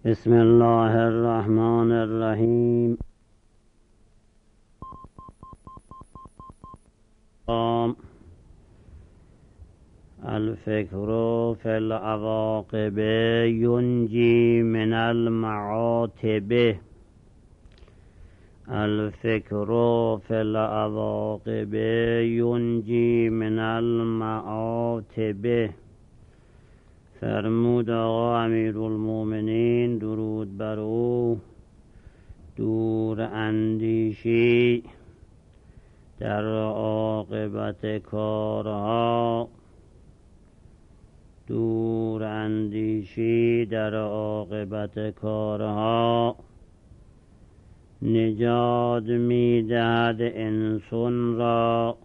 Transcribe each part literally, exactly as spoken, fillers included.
بسم الله الرحمن الرحیم. الفکر فی العواقب ینجی من المعاتب. الفکر فی العواقب ینجی من المعاتب. فرمود آقا امیرالمومنین درود بر او، دور اندیشی در عاقبت کارها، دور اندیشی در عاقبت کارها نجات می‌دهد انسان را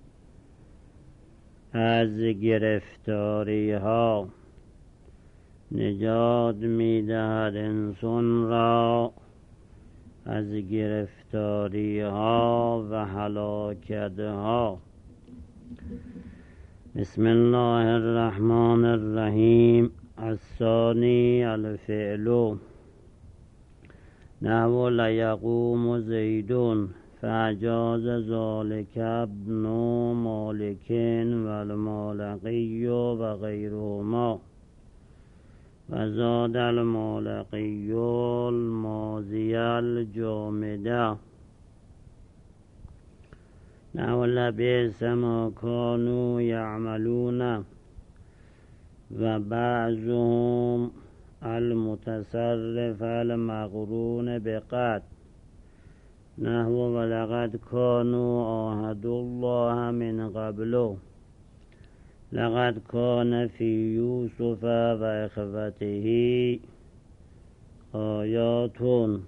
از گرفتاری ها، نجات می‌دهد انسان را از گرفتاری ها و هلاکت ها. بسم الله الرحمن الرحیم. الثانی الفعل نحو لیقوم زیدون فاجاز ذالک ابن مالک و المالقی و غیرهما و زاد المالقی الماضی الجامده نحو لبئس ما کانوا یعملون و بعضهم المتصرف المقرون بقد نحو ولقد کانوا عاهدوا الله من قبل لقد کان فی یوسف و اخوته آیات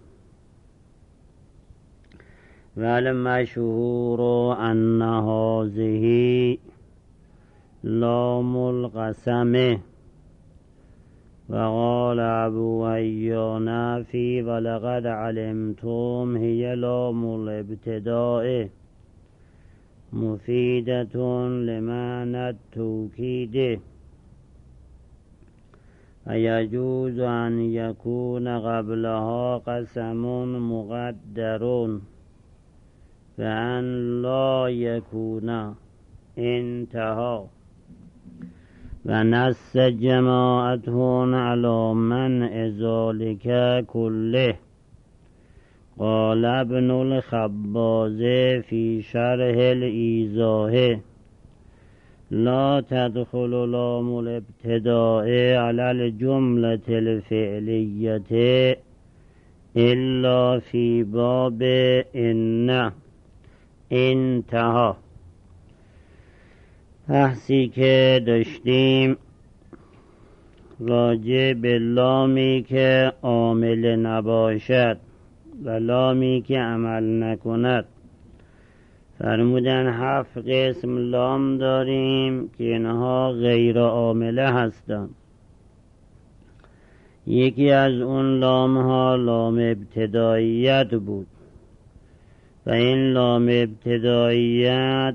والمشهور ان هذه لام القسم. وقال ابو حیان فی ولقد علمتم هی لام الابتداء مفیدة لمعنى التوکید و یجوز ان یکون قبلها قسم مقدر و ان لا یکون انتهى و نص جماعتهم علی منع ذلک کله. قال ابن الخباز فی شرح الایضاح لا تدخل لام الابتداء علی الجملة الفعلیة الا فی باب ان انتهى. بحثی که داشتیم راجع به لامی که عامل نباشد و لامی که عمل نکند. فرمودن هفت قسم لام داریم که اینها غیر عامله هستند. یکی از اون لام ها لام ابتداییت بود و این لام ابتداییت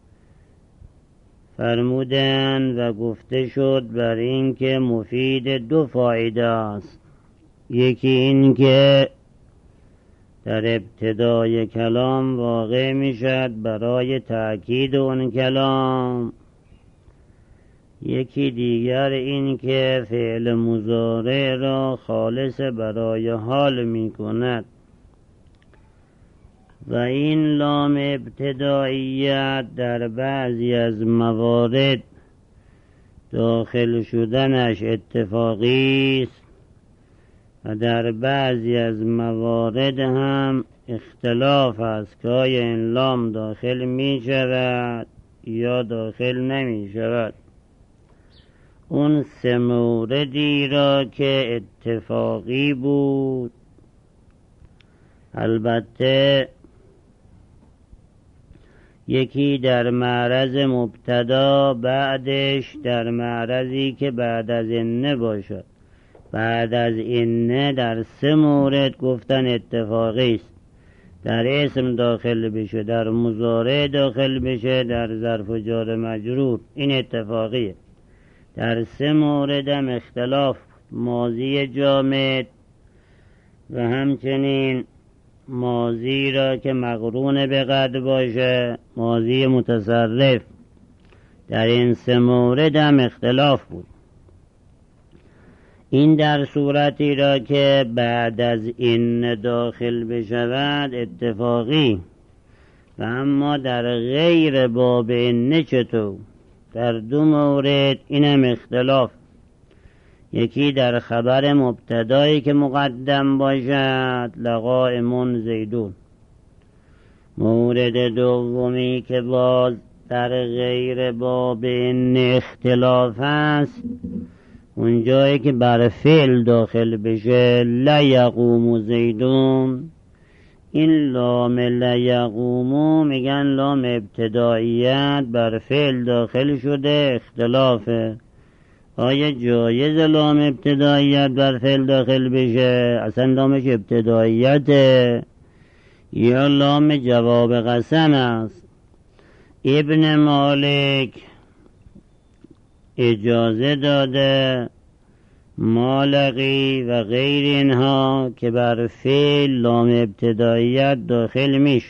فرمودن و گفته شد بر این که مفید دو فایده است. یکی این که در ابتدای کلام واقع می شد برای تأکید اون کلام. یکی دیگر این که فعل مضارع را خالص برای حال می کند و این لام ابتداییت در بعضی از موارد داخل شدنش اتفاقی است و در بعضی از موارد هم اختلاف است که آیا این لام داخل می شود یا داخل نمی شود. اون سه موردی را که اتفاقی بود، البته یکی در معرض مبتدا، بعدش در معرضی که بعد از اینه باشد. بعد از اینه در سه مورد گفتن اتفاقی است. در اسم داخل بشه، در مضارع داخل بشه، در ظرف و جار مجرور. این اتفاقیه. در سه موردم اختلاف ماضی جامد و همچنین ماضی را که مقرون به قد باشه، ماضی متصرف. در این سه مورد هم اختلاف بود. این در صورتی را که بعد از این داخل بشود اتفاقی، و اما در غیر باب این چطور؟ در دو مورد اینم اختلاف. یکی در خبر مبتدایی که مقدم باشد لقائمون زیدون. مورد دومی که باز در غیر باب این اختلاف است، اونجایی که بر فعل داخل بشه لیقوم زیدون. این لام لیقوم میگن لام ابتداییت بر فعل داخل شده، اختلافه. آیا جایز لام ابتداییت بر فعل داخل بشه؟ اصلا لامش ابتداییته یا لام جواب قسم است؟ ابن مالک اجازه داده مالقی و غیر اینها که بر فعل لام ابتداییت داخل میشه.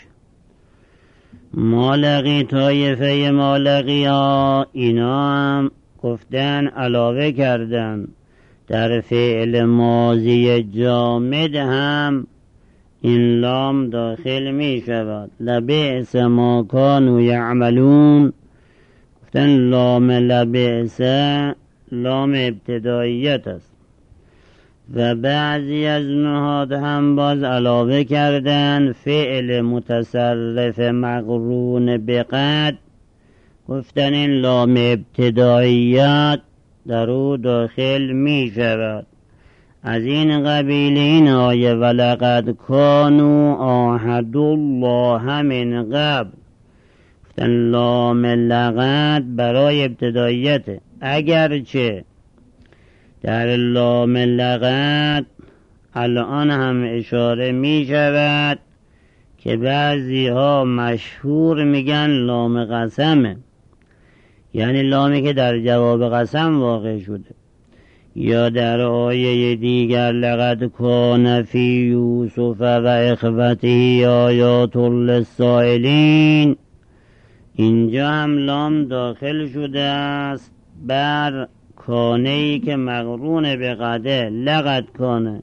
مالقی طایفه مالقی ها اینا هم گفتن علاوه کردن در فعل ماضی جامد هم این لام داخل می شود. لبئس ما کانوا یعملون. گفتن لام لبئس لام ابتداییت است. و بعضی از نهاد هم باز علاوه کردن فعل متصرف مقرون به قد، گفتن این لام ابتداییت در او داخل می شود. از این قبیل این آیه ولقد کانوا عاهدوا الله من قبل، گفتن لام لقد برای ابتداییت، اگرچه در لام لقد الان هم اشاره می شود که بعضی ها مشهور میگن لام قسمه، یعنی لامی که در جواب قسم واقع شده. یا در آیه دیگر لقد کان فی یوسف و اخوته آیات للسائلین، اینجا هم لام داخل شده است بر کانه‌ای که مقرون به قده، لقد کانه،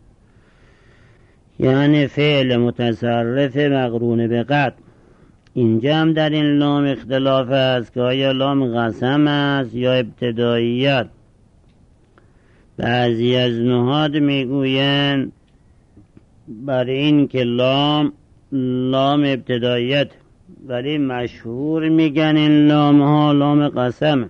یعنی فعل متصرف مقرون به قد. اینجا هم در این لام اختلاف است که آیا لام قسم است یا ابتداییت. بعضی از نهاد میگوین بر این که لام لام ابتداییت، ولی مشهور میگن این لام ها لام قسم.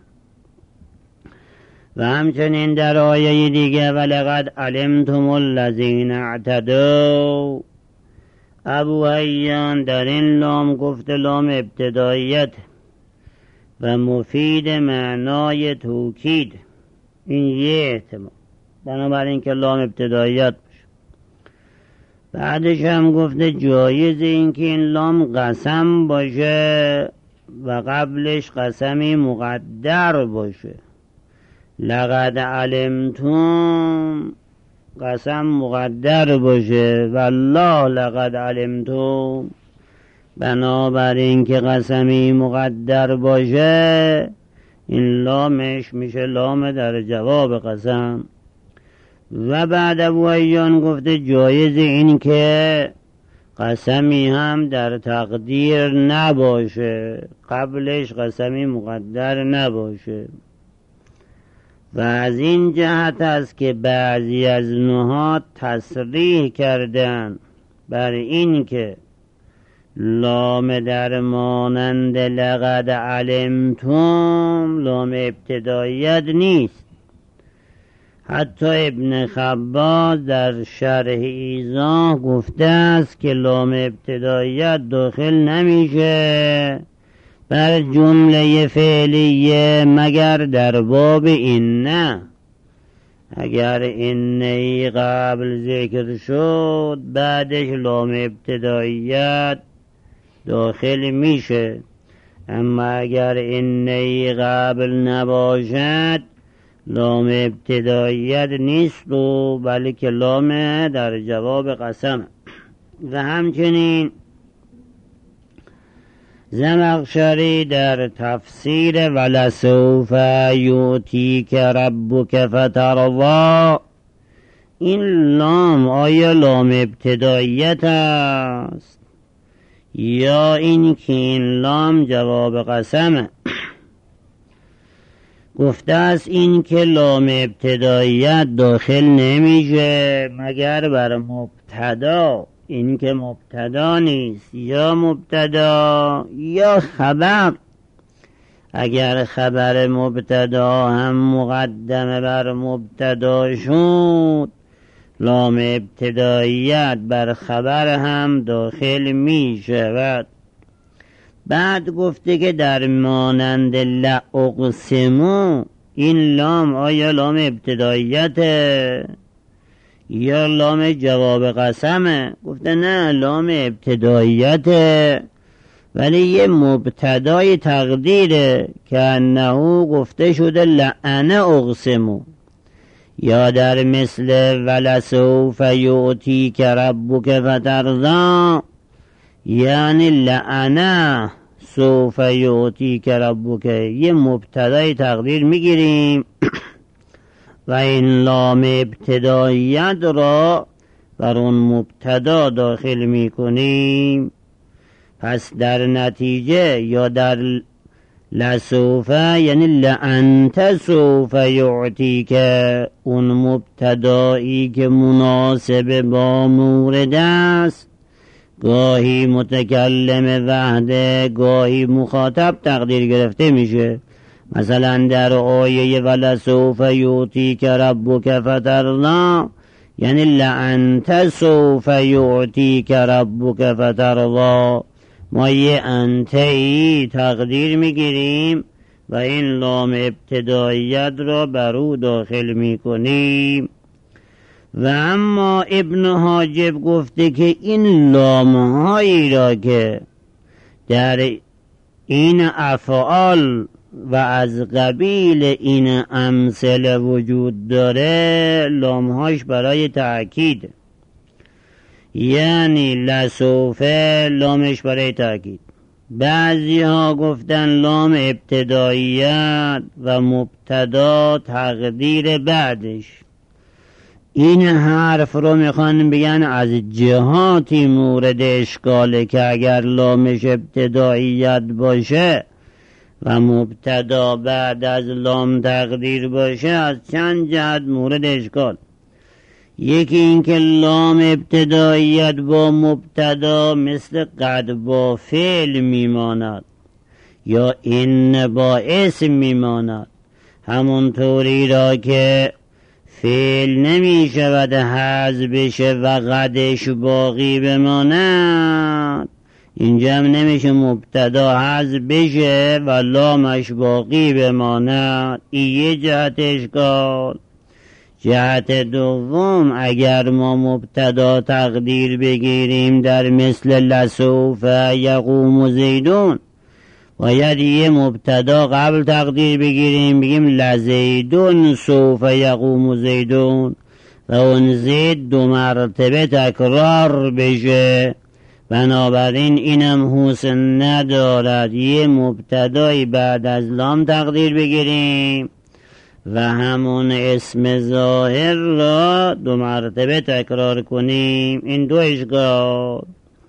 و همچنین در آیه دیگه ولقد علمتم الذین اعتدوا، ابو حیان در این لام گفت لام ابتداییت و مفید معنای توکید. این یه احتمال، بنابراین که لام ابتداییت باشه. بعدش هم گفته جایز این که این لام قسم باشه و قبلش قسمی مقدر باشه. لقد علمتم قسم مقدر باشه، والله لقد علمتم، بنابراین که قسمی مقدر باشه این لامش میشه لام در جواب قسم. و بعد ابو حیان گفته جایز این که قسمی هم در تقدیر نباشه، قبلش قسمی مقدر نباشه. و از این جهت است که بعضی از نهاد تصریح کردن بر این که لام در مانند لقد علمتم لام ابتداییت نیست. حتی ابن خباز در شرح ایضاح گفته است که لام ابتداییت داخل نمیشه بر جمله فعلیه مگر در باب این نه. اگر این ای قبل ذکر شد بعدش لام ابتداییت داخل میشه، اما اگر این ای قبل نباشد لام ابتداییت نیست و بلکه لام در جواب قسم. و همچنین زمخشری در تفسیر ولسوف یؤتیک ربک فترضی، این لام آیا لام ابتداییت است یا این که این لام جواب قسمه؟ گفته است این که لام ابتداییت داخل نمیشه مگر بر مبتدا، این که مبتدا نیست، یا مبتدا یا خبر. اگر خبر مبتدا هم مقدمه بر مبتدا شد، لام ابتداییت بر خبر هم داخل می شود. بعد گفته که در مانند لاقسمو، این لام آیا لام ابتداییته یا لام جواب قسمه؟ گفته نه، لام ابتداییته ولی یه مبتدای تقدیره که انه گفته شده لعنه اقسمو، یا در مثل ولسوف یؤتیک ربک فترضی، یعنی لعنه سوف یؤتیک ربک، یه مبتدای تقدیر میگیریم و این لام ابتداییت را بر اون مبتدا داخل میکنیم. پس در نتیجه یا در لسوف یعنی لعنت سوف یعطیک، اون مبتدایی که مناسب با مورد است گاهی متکلم وحده گاهی مخاطب تقدیر گرفته میشه. مثلا در آیه ولسوف یعطیک ربک فترضی یعنی لعنت سوف یعطیک ربک فترضی، ما یه انتهی تقدیر میگیریم و این لام ابتداییت را بر او داخل میکنیم. و اما ابن حاجب گفته که این لامهایی را که در این افعال و از قبیل این امثله وجود داره، لامهاش برای تأکید، یعنی لسوفه لامش برای تأکید. بعضی ها گفتن لام ابتداییت و مبتدا تقدیر بعدش. این حرف رو میخوان بگن از جهاتی مورد اشکاله که اگر لامش ابتداییت باشه و مبتدا بعد از لام تقدیر باشه، از چند جهت مورد اشکال. یکی این که لام ابتداییت با مبتدا مثل قد با فعل میماند یا این با اسم میماند، همونطوری را که فعل نمی شود حذف بشه و قدش باقی بماند، اینجا هم نمیشه مبتدا حذف بشه و لامش باقی بماند. این یه جهت اشکال. جهت دوم، اگر ما مبتدا تقدیر بگیریم در مثل لسوف یقوم زیدون، باید یه مبتدا قبل تقدیر بگیریم، بگیم لزیدون سوف یقوم زیدون و اون زید دو مرتبه تکرار بشه. بنابراین اینم حسن ندارد یه مبتدای بعد از لام تقدیر بگیریم و همون اسم ظاهر را دو مرتبه تکرار کنیم. این دو اشکال.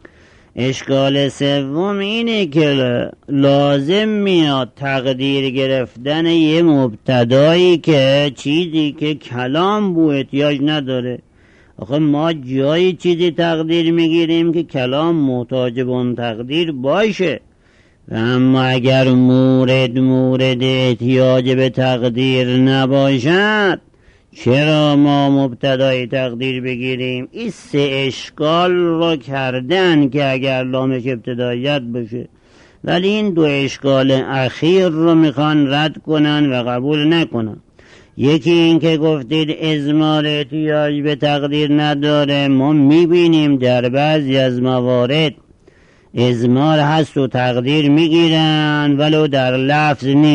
اشکال سوم اینه که لازم میاد تقدیر گرفتن یه مبتدایی که چیزی که کلام بو احتیاج نداره. آخه ما جایی چیزی تقدیر میگیریم که کلام محتاج به اون تقدیر باشه، و اما اگر مورد مورد احتیاج به تقدیر نباشد چرا ما مبتدای تقدیر بگیریم؟ این سه اشکال رو کردن که اگر لامش ابتداییت باشه، ولی این دو اشکال اخیر رو میخوان رد کنن و قبول نکنن. یکی این که گفتید ازمار احتیاج به تقدیر نداره، ما میبینیم در بعضی از موارد ازمار هست و تقدیر میگیرن ولو در لفظ نیست.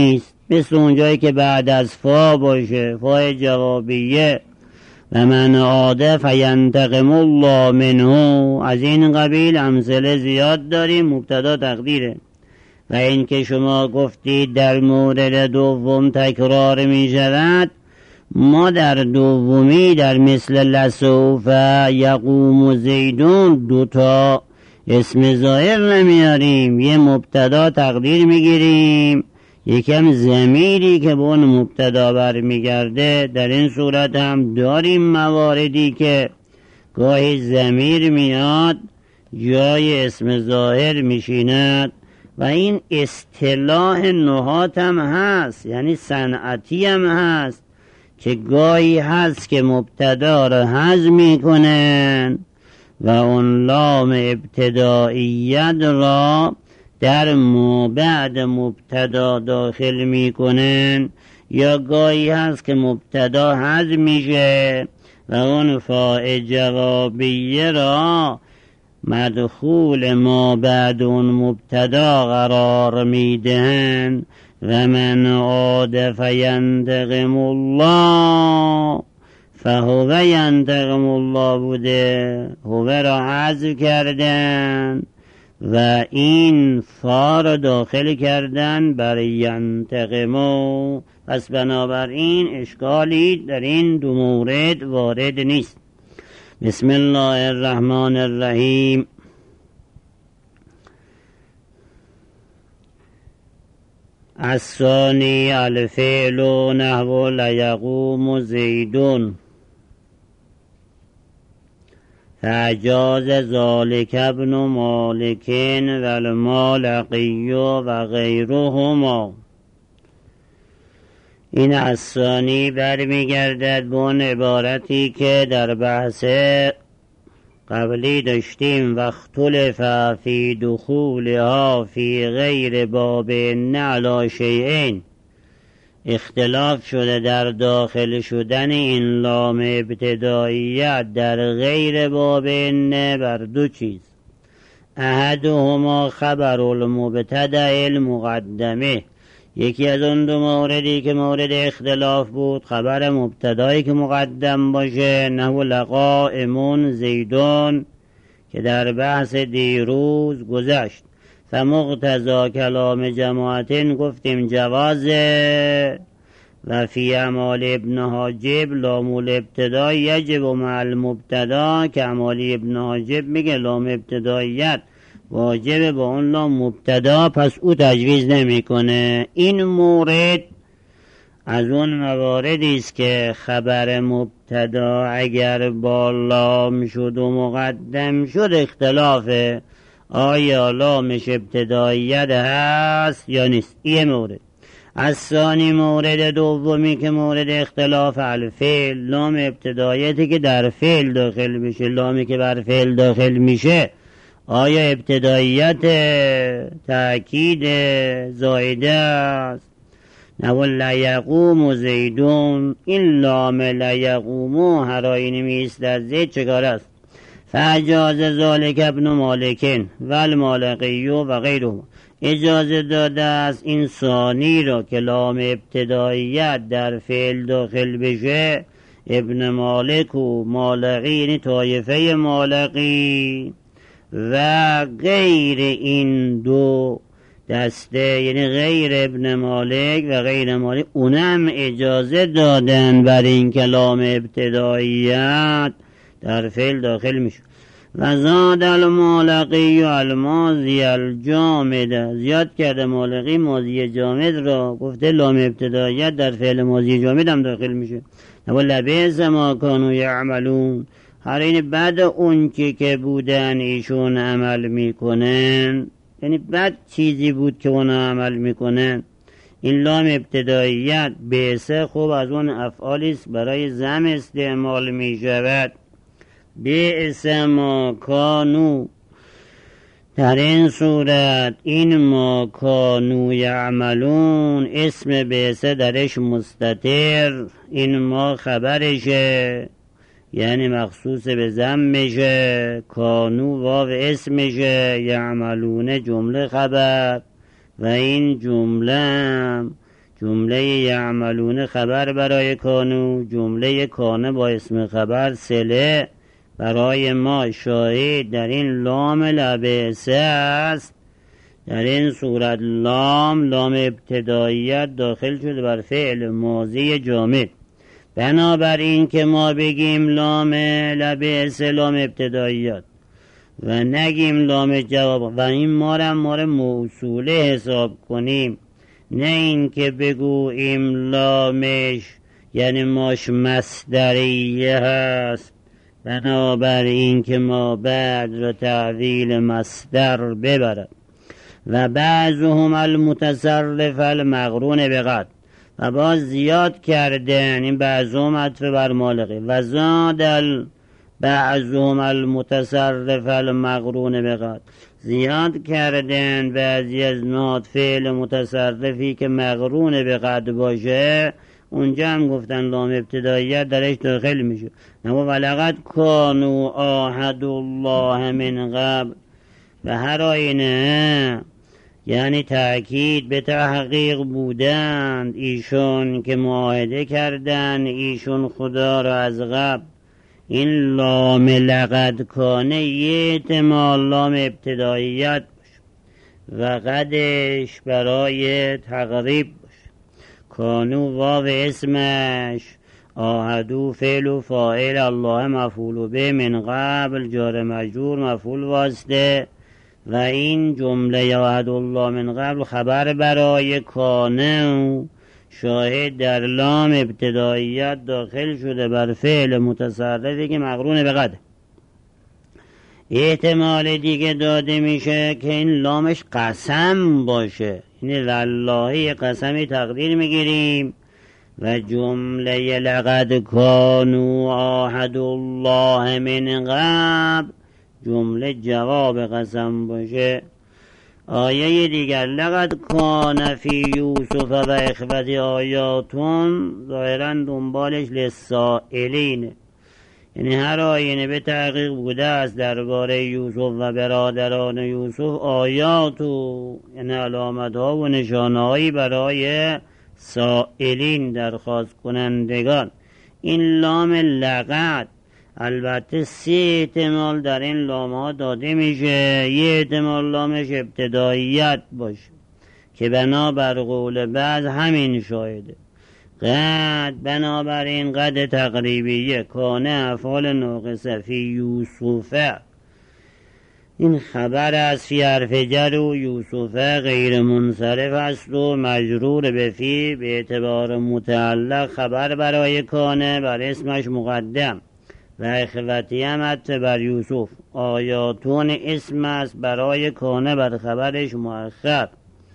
مثل اونجایی که بعد از فا باشه، فا جوابیه، و من عاد فینتقم الله منه، از این قبیل امثله زیاد داریم. مبتدا تقدیره. و این که شما گفتید در مورد دوم تکرار می شود، ما در دومی در مثل لسوف یقوم زیدون دوتا اسم ظاهر نمیاریم، یه مبتدا تقدیر میگیریم، یکم ضمیری که به اون مبتدا برمیگرده. در این صورت هم داریم مواردی که گاهی ضمیر میاد جای اسم ظاهر میشیند و این اصطلاح نحات هم هست، یعنی صنعتی هم هست که گاهی هست که مبتدا را حذف میکنن و اون لام ابتدائیت را در ما بعد مبتدا داخل میکنن، یا گاهی هست که مبتدا حذف میشه و اون فاء جوابیه را مدخول ما بعد اون مبتدا قرار میدهن. و من عاد فینتقم الله، فهو ینتقم الله بوده، هو را حذف کردن و این فا را داخل کردن بر ینتقمو. پس بنابراین اشکالی در این دو مورد وارد نیست. بسم الله الرحمن الرحیم. الثانی الفعل نحو لیقوم زیدون، فاجاز ذالک ابن مالک و المالقی و غیرهما. این الثانی برمیگردد به اون عبارتی که در بحث قبلی داشتیم، و اختلف فی دخولها فی غیر باب علی شیئین، اختلاف شده در داخل شدن این لام ابتداییت در غیر باب نه بر دو چیز. احدهما خبر المبتدأ المقدمه، یکی از اون دو موردی که مورد اختلاف بود خبر مبتدایی که مقدم باشه، نحو لقائمون زیدون که در بحث دیروز گذشت. فمقتضا کلام جماعتین گفتیم جوازه، و فی اعمال ابن حاجب لام الابتدا یجب مع المبتدا، که اعمالی ابن حاجب میگه لام ابتداییت واجب با اون لام مبتدا، پس او تجویز نمیکنه. این مورد از اون مواردی است که خبر مبتدا اگر با لام شد و مقدم شد اختلافه، آیا لامش ابتداییت هست یا نیست. این مورد. از ثانی مورد دومی که مورد اختلاف الفعل، لام ابتداییتی که در فعل داخل میشه، لامی که بر فعل داخل میشه آیا ابتداییت تأکید زائده است؟ نو لیقوم زیدون، این لام لیقومو هرایی نمیست در زید چکار است؟ فاجاز ذالک ابن مالکین و المالقی و غیره، اجازه داده است این ثانی را که لام ابتداییت در فعل داخل بشه، ابن مالک و مالقی یعنی طایفه مالقی و غیر این دو دسته یعنی غیر ابن مالک و غیر مالک، اونم اجازه دادن بر این کلام ابتداییت در فعل داخل میشه. و زاد المالقی و الماضی الجامد، زیاد کرده مالقی ماضی جامد را، گفته لام ابتداییت در فعل ماضی جامد هم داخل میشه. و لبئس ما کانوا یعملون، هر این بعد اون که که بودن ایشون عمل میکنن، یعنی بعد چیزی بود که اون عمل میکنن. این لام ابتداییت بیسه خوب از اون افعالی است برای زم استعمال میشود. بیس ما کانو، در این صورت این ما کانو یعملون اسم بیسه درش مستتر، این ما خبرشه یعنی مخصوص به زم میشه، کانو واو اسمشه، یعملون جمله خبر. و این جمله جمله یعملون خبر برای کانو، جمله کانه با اسم خبر صله برای ما شاهد در این لام لبعثه است. در این صورت لام لام ابتداییت داخل شده بر فعل ماضی جامد. بنابراین که ما بگیم لام لبعثه لام ابتداییت و نگیم لام جواب و این ما را ما را موصوله حساب کنیم، نه این که بگوییم لامش یعنی ماش مصدریه هست. بنابراین که ما بعد را تعویل مصدر ببرد. و بعضهم المتصرف المقرون بقد، و باز زیاد کردن این بعضهم عطف بر مالقه و زاد بعضهم المتصرف المقرون بقد، زیاد کردن بعضی از نات فعل متصرفی که مقرون به قد باشه اونجا هم گفتن لام ابتداییت درش داخل میشه. نما ولقد کانوا عاهدوا الله من قبل، و هر آینه یعنی تأکید به تحقیق بودند ایشون که معاهده کردن ایشون خدا را از قبل. این لام لقد کانه یه احتمال لام ابتداییت باشه و قدش برای تقریب باشه. کانو واو اسمش، آهدو فعل و فاعل، الله مفعول به، من قبل جار مجرور مفعول واسطه. و این جمله آهد الله من قبل خبر برای کانه شاهد در لام ابتداییت داخل شده بر فعل متصرفی که مقرون به قد. احتمال دیگه داده میشه که این لامش قسم باشه، یعنی والله قسمی تقدیر میگیریم و جمله لقد کانوا عاهدوا الله من قبل جمله جواب قسم باشه. آیه دیگر لقد کان فی یوسف و اخوت آیاتون ظاهرا دنبالش للسائلین، یعنی هر آینه به تحقیق بوده است درباره یوسف و برادران یوسف آیات و یعنی علامت ها و نشانه هایی برای سائلین درخواست کنندگان. این لام لقد البته سی احتمال در این لام ها داده میشه. یه احتمال لامش ابتداییت باشه که بنابر قول بعض همین شاهده. قد بنابراین قد تقریبیه کانه افعال ناقصه فی یوسفه این خبر از فی حرف جر و یوسفه غیر منصرف است و مجرور به فی به اعتبار متعلق خبر برای کانه بر اسمش مقدم و اخوتی هم حتی بر یوسف. آیاتون اسم است برای کانه بر خبرش مؤخر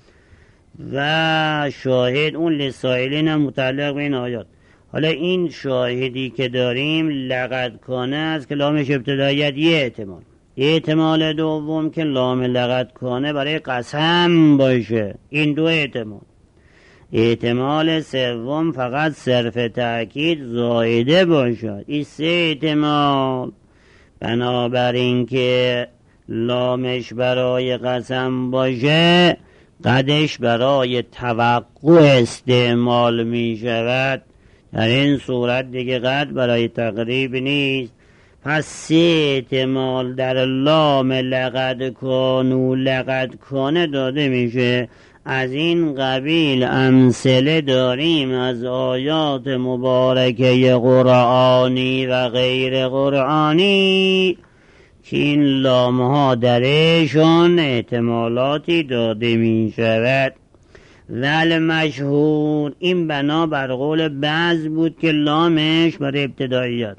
و شاهد اون لسائلین هم متعلق به این آیات. حالا این شاهدی که داریم لقد کانه است که لامش ابتداییت یه احتمال. احتمال دوم که لام لقد کانه برای قسم باشه، این دو احتمال. احتمال سوم فقط صرف تأکید زائده باشد، این سه احتمال. بنابراین که لامش برای قسم باشه قدش برای توقع استعمال می شود. در این صورت دیگه قد برای تقریب نیست. پس سه احتمال در لام لقد کانوا لقد کانه داده میشه. از این قبیل امثله داریم از آیات مبارکه قرآنی و غیر قرآنی که این لام ها درشون احتمالاتی داده می شود. ول مشهور این بنا بر قول بعض بود که لامش برای ابتداییات.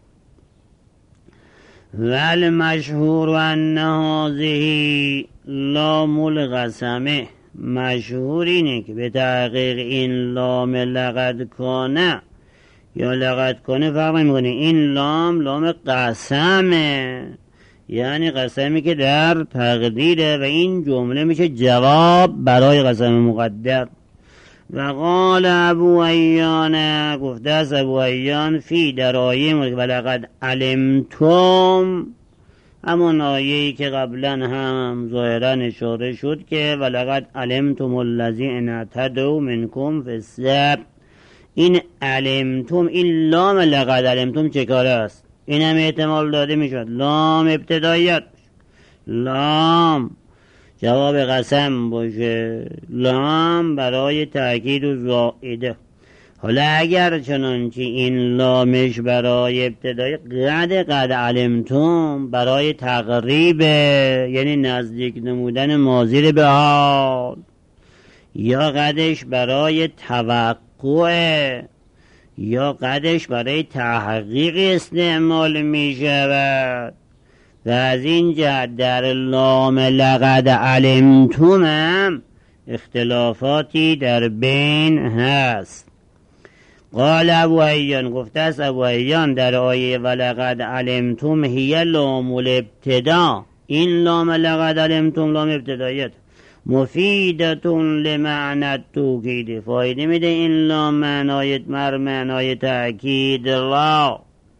ول مشهور و ان هذه لام القسمه، مشهور اینه که به تحقیق این لام لقد کانه یا لقد کانه فرق میکنه. این لام لام قسمه، یعنی قسمی که در تقدیره و این جمله میشه جواب برای قسم مقدر. و قال ابو ایان، گفته از ابو ایان فی در آیه ولقد علمتم همون آیه‌ای که قبلا هم ظاهرا اشاره شد که ولقد علمتم الذین اعتدوا منکم فی السبت. این علمتم، این لام لقد علمتم چه کاره است؟ این هم احتمال داده میشود لام ابتداییت، لام جواب قسم باشه، لام برای تأکید و زائده. حالا اگر چنانچه این لامش برای ابتدای قد قد علمتم برای تقریب، یعنی نزدیک نمودن ماضی به حال، یا قدش برای توقع، یا قدش برای تحقیق استعمال می شود. و از این جهت در لام لقد علمتم هم اختلافاتی در بین هست. قال ابو حیان، گفته است ابو حیان در آیه ولقد علمتم هی لام الابتدا، این لام لقد علمتم لام ابتدایت، مفیدتون لمعنی توکید، فایده میده این لام معنای مر معنای تأکید را.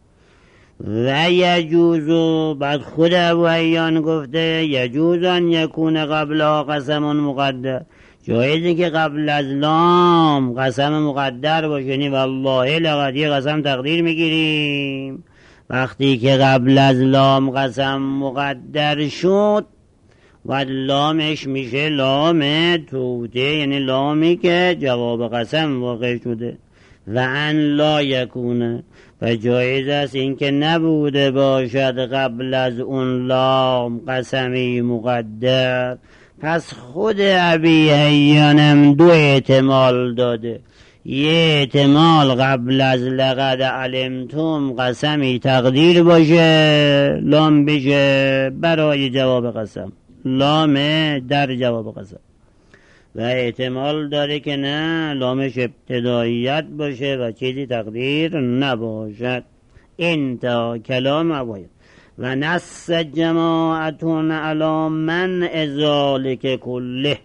و یجوزو، بعد خود ابو حیان گفته یجوز ان یکون قبل قسم مقدر، جایزه که قبل از لام قسم مقدر باشه، یعنی والله لقد یه قسم تقدیر میگیریم. وقتی که قبل از لام قسم مقدر شد و لامش میشه لام توته، یعنی لامی که جواب قسم واقع شده. و ان لا یکونه، و جایز است این که نبوده باشد قبل از اون لام قسمی مقدر. پس خود ابی حیانم دو احتمال داده، یه احتمال قبل از لقد علمتم قسمی تقدیر باشه، لام بشه برای جواب قسم، لام در جواب قسم. و احتمال داره که نه، لامش ابتداییت باشه و چیزی تقدیر نباشد. انتها کلام ابوید. و نص جماعتون علی من ذالک کله،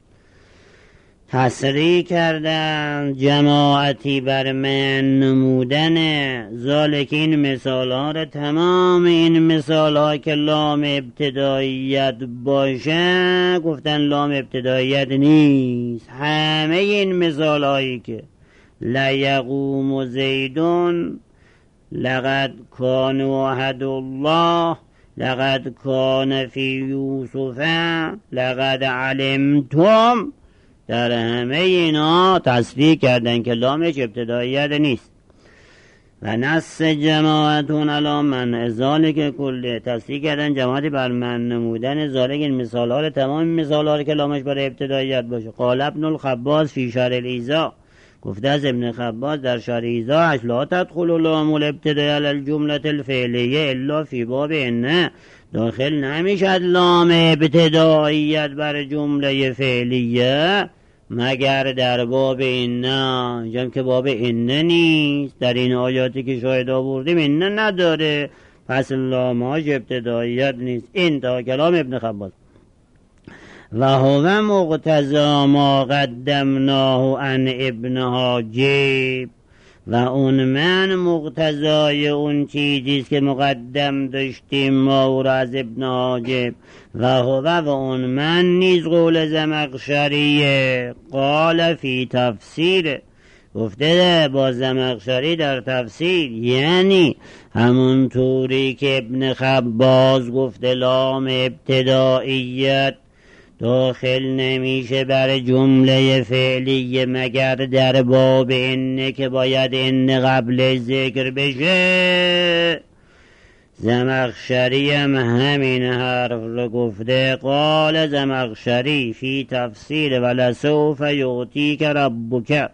تصریح کردن جماعتی بر من نمودن ذالک، این مثال ها را، تمام این مثال ها که لام ابتداییت باشه گفتن لام ابتداییت نیست. همه این مثال هایی که لیقوم زیدون، لقد کان وعد الله، لقد کان فی یوسف، لقد علمتم، در همه اینا تصدیق کردن که لامش ابتداییت نیست. و نص جماعتون علی من ذالک کله، تصدیق کردن جماعتی بر من نمودن ذالک، این مثال ها، تمام مثال ها که لامش برای ابتداییت باشه. قال ابن الخباز فی شرح الایذاء، گفته از ابن خباز در شرح ایذاء لا تدخل لام الابتداء علی الجمله الفعلیه الا فی باب ان، داخل نمیشد لام ابتداییت بر جمله فعلیه مگر در باب ان، جمع که باب ان نیست. در این آیاتی که شاهد آوردیم ان نداره، پس لاماش ابتداییت نیست. این تا کلام ابن خباز. و هو مقتضی ما قدمناه عن ابن حاجب، و اون من مقتضای اون چیزیست که مقدم داشتیم ما او را از ابن حاجب. و هو و اون من نیز قول زمخشریه، قال فی تفسیر، گفته با زمخشری در تفسیر، یعنی همون طوری که ابن خباز گفته لام ابتدائیت داخل نمیشه بر جمله فعلیه مگر در باب انه که باید انه قبل ذکر بشه. زمخشری هم همین حرف رو گفته. قال زمخشری فی تفسیر ولسوف یعطیک ربک،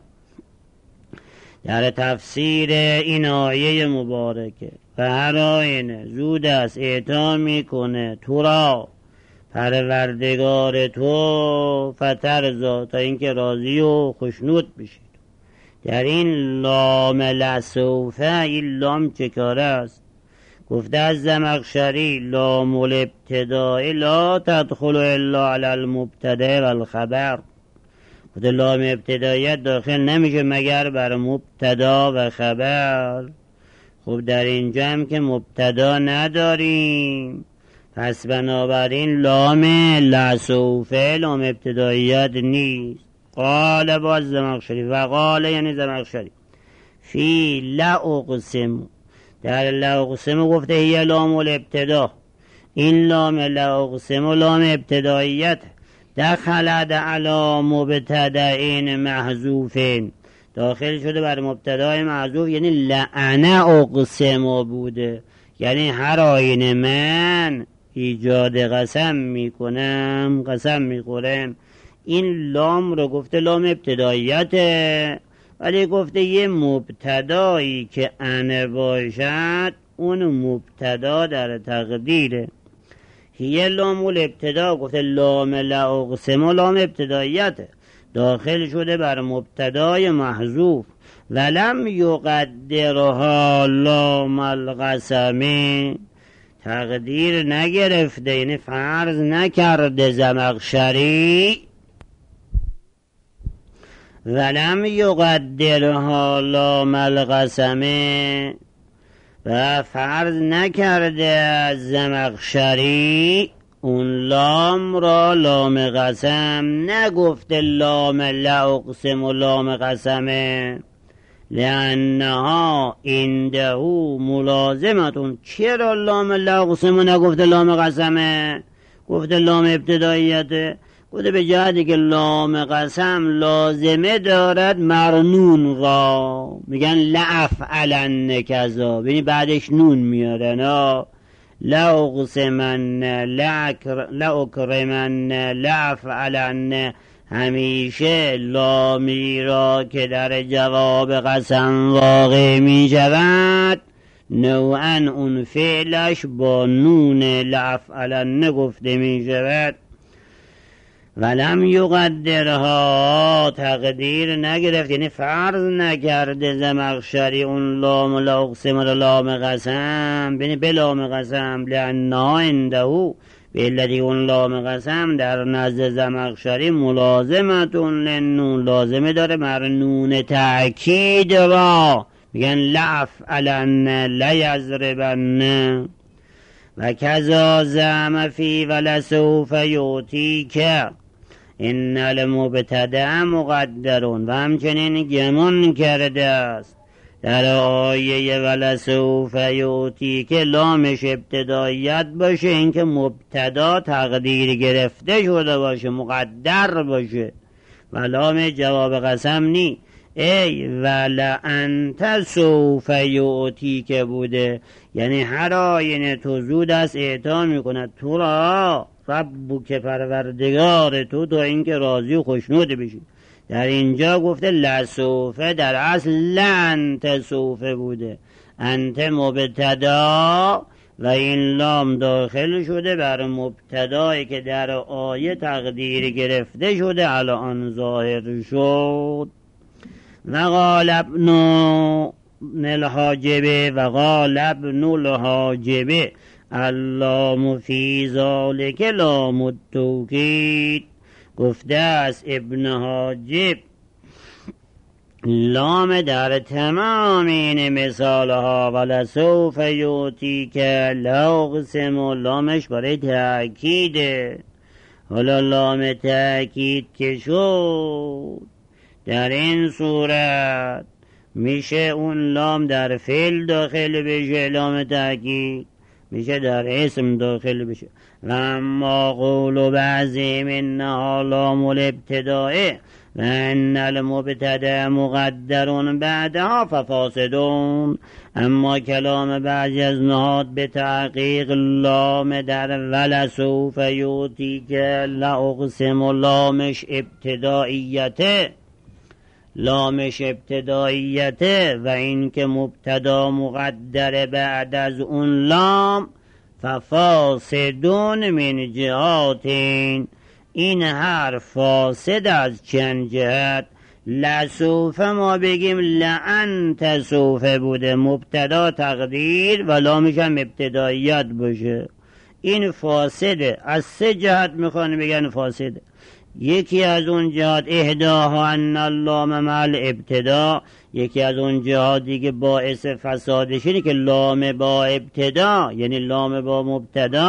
در تفسیر این آیه مبارکه، و هر آینه زود است اعطا میکنه تو را پروردگار تو، فترضا، تا اینکه راضی و خشنود بشید. در این لام لسوفه، این لام چه کاره است؟ گفته از زمخشری لام الابتداء لا تدخل الا علی المبتدا والخبر، گفته لام ابتدایت داخل نمیشه مگر بر مبتدا و خبر. خب در اینجا هم که مبتدا نداریم، پس بنابراین لام لسوفه لام ابتداییت نیست. قال باز زمخشری و قال یعنی زمخشری فی لاقسم در لاقسم گفته هی لام الابتدا، این لام لاقسم لام ابتداییت دخلت علی مبتدئین محذوفین داخل شده بر مبتدای محذوف، یعنی لعنه اقسم بوده، یعنی هر آینه من ایجاد قسم میکنم قسم میخورم. این لام رو گفته لام ابتداییته، ولی گفته یه مبتدایی که انه باشد اون مبتدا در تقدیره. هیه لام الابتدا گفته لام لاقسم لام ابتداییته داخل شده بر مبتدای محذوف. ولم یقدرها لام القسم تقدیر نگرفته، یعنی فرض نکرده زمخشری. ولم یقدرها لام القسم و فرض نکرده از زمخشری اون لام را لام قسم، نگفته لام لاقسم و لام قسمه. لانها عنده ملازمتون. چرا لام لاقسم و نگفته لام قسمه؟ گفته لام ابتداییته. گفته به جهتی که لام قسم لازمه دارد مرنون را، میگن لافعلن کذا، ببین بعدش نون میارن ها، لاقسمن لاکرمن لافعلن، همیشه لامی را که در جواب قسم واقع می شود نوعا اون فعلش با نون لافعلن گفته می شود. ولم یقدرها تقدیر نگرفت، یعنی فرض نکرده زمخشری اون لام لاقسم و لام قسم، بینی به لام قسم، لانها عنده به علتی اون لام قسم در نزد زمخشری ملازمتون لنون لازمه داره مر نون تأکید را، میگن لافعلن لیضربن. و کذا زعم فی ولسوف یؤتیک ان المبتدأ مقدرون، و همچنین گمان کرده است در آیه ولسوف یؤتیک لامش ابتداییت باشه، اینکه مبتدا تقدیر گرفته شده باشه مقدر باشه و لام جواب قسم نی. ای ولانت سوف یؤتیک بوده، یعنی هر آینه تو زود است اعطا میکند تو را ربو که پروردگار تو تا اینکه راضی و خوشنود بشی. در اینجا گفته لسوفه در اصل لانت سوفه بوده، انت مبتدا و این لام داخل شده بر مبتدایی که در آیه تقدیر گرفته شده الان ظاهر شد. و قال ابن الحاجب و قال ابن الحاجب اللام فی ذالک لام التوکید، گفته است ابن حاجب لام در تمام این مثال ها ولسوف یؤتیک لاقسم و لامش برای تأکیده. حالا لام تأکید که شد در این صورت میشه اون لام در فعل داخل بشه، لام تأکید میشه در اسم داخل بشه. و اما قول بعضی منها لام الابتداء و ان المبتدأ مقدرون بعدها ففاسدون، اما کلام بعضی از نهاد به تحقیق لام در ولسوف یؤتیک لاقسم و لامش ابتداییته لامش ابتداییته و این که مبتدا مقدر بعد از اون لام ففاسدون من جهاتین، این هر فاسد از چند جهت. لسوف ما بگیم لانت سوفه بوده مبتدا تقدیر و لامش هم ابتداییت باشه، این فاسده. از سه جهت میخوان بگن فاسده. یکی از اون جهات اهداها ان اللام مع الابتدا، یکی از اون جهات دیگه باعث فسادش اینه که لام با ابتدا یعنی لام با مبتدا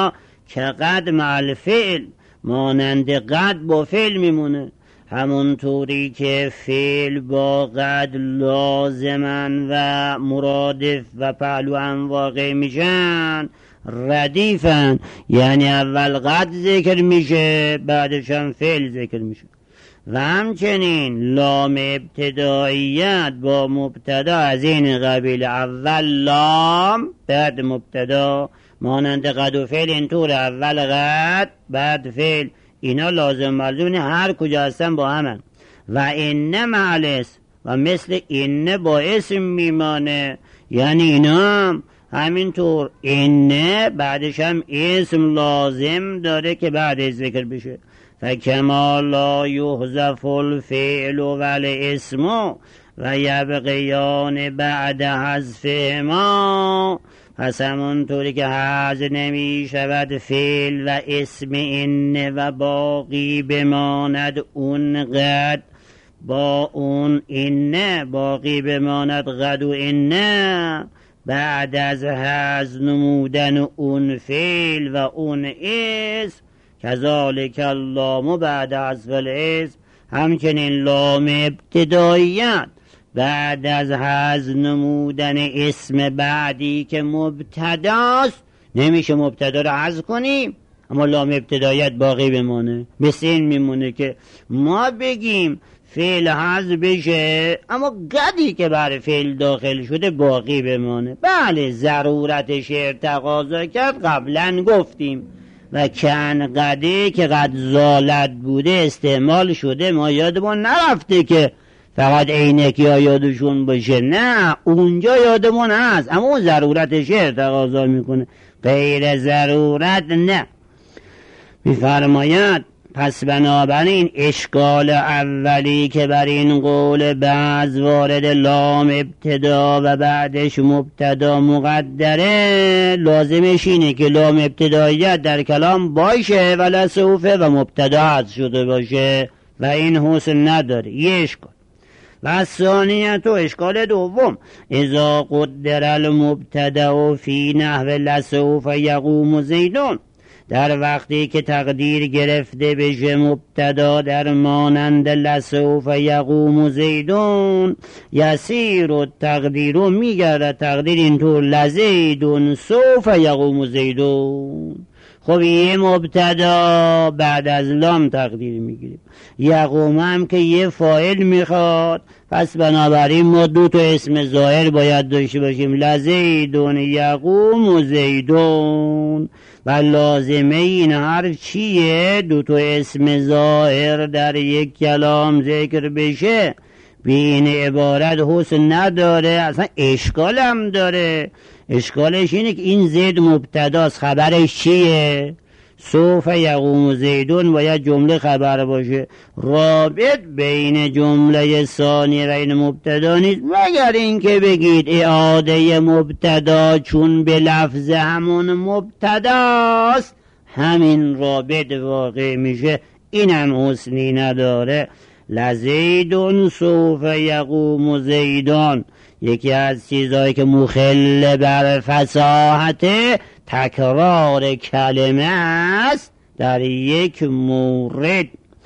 که قد مع الفعل، مانند قد با فعل میمونه. همون طوری که فعل با قد لازمن و مرادف و پهلوان واقع میشن، ردیفن، یعنی اول قد ذکر میشه بعدش هم فعل ذکر میشه. و همچنین لام ابتداییت با مبتدا از این قبیل، اول لام بعد مبتدا، مانند قد و فعل اینطور، اول قد بعد فعل، اینا لازم ملزوم هر کجا هستن با همن. و اینه مع الاسم، و مثل اینه با اسم میمانه، یعنی اینا هم همینطور، اینه بعدش هم اسم لازم داره که بعد ذکر بشه. فکما لا یحذف الفعل والاسم و یبقیان بعد حذفهما، پس همونطوری که حذف نمی شود فعل و اسم اینه و باقی بماند اون قد با اون اینه، باقی بماند قد و اینه بعد از حذف نمودن اون فعل و اون اسم، کذالک اللام بعد حذف الاسم، همچنین لام ابتداییت بعد از حذف نمودن اسم بعدی که مبتداست، نمیشه مبتدا رو حذف کنیم اما لام ابتداییت باقی بمانه. مثل این میمونه که ما بگیم فعل حذف بشه اما قدی که بر فعل داخل شده باقی بمانه. بله ضرورت شعر تقاضا کرد، قبلا گفتیم، و کن قده که قد زالت بوده استعمال شده، ما یادمون نرفته که فقط عینکی ها یادشون باشه، نه اونجا یادمون هست، اما اون ضرورت شعر تقاضا میکنه، غیر ضرورت نه. میفرماید پس بنابراین اشکال اولی که بر این قول بعض وارد لام ابتدا و بعدش مبتدا مقدره، لازمش اینه که لام ابتداییت در کلام باشه و لسوفه و مبتدا حذف شده باشه و این حسن نداره. یه اشکال. و ثانیت و اشکال دوم، اذا قدر المبتدا فی نحو لسوف یقوم زیدون، در وقتی که تقدیر گرفته بشه مبتدا در مانند لسوف یقوم زیدون، یسیر و تقدیر و میگرد تقدیر اینطور لزیدون سوف یقوم زیدون. خب یه مبتدا بعد از لام تقدیر میگیریم، یقوم هم که یه فاعل میخواد، پس بنابراین ما دو تا اسم ظاهر باید داشته باشیم، لزیدون یقوم و زیدون. و لازمه این حرف چیه؟ دو تا اسم ظاهر در یک کلام ذکر بشه، به این عبارت حسن نداره، اصلا اشکال هم داره. اشکالش اینه که این زید مبتداست، خبرش چیه؟ سوف یقوم زیدون باید جمله خبر باشه، رابط بین جمله ثانی و این مبتدا نیست، مگر اینکه بگید اعاده مبتدا چون به لفظ همون مبتداست همین رابط واقع میشه، اینم حسنی نداره. لزیدون سوف یقوم زیدون، یکی از چیزهایی که مخل بر فصاحت تکرار کلمه است در یک مورد،